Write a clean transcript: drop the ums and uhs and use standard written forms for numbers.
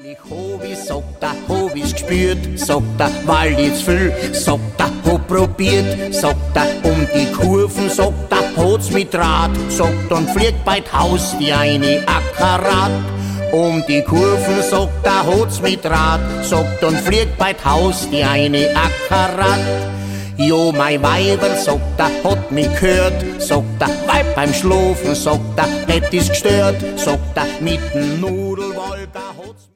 Ich hab ich, sagt er, hab ich's gespürt, sagt er, weil ich viel, sagt er, hab probiert, sagt er, die Kurven, sagt er, hat's mit Draht, sagt und fliegt bald Haus die eine Ackerrad. Die Kurven, sagt er, hat's mit Draht, sagt und fliegt bald Haus die eine Ackerrad. Jo, mein Weiberl, sagt er, hat mich gehört, sagt er, weil beim Schlafen, sagt er, hätt ich's gestört, sagt er, mit dem Nudelwolper.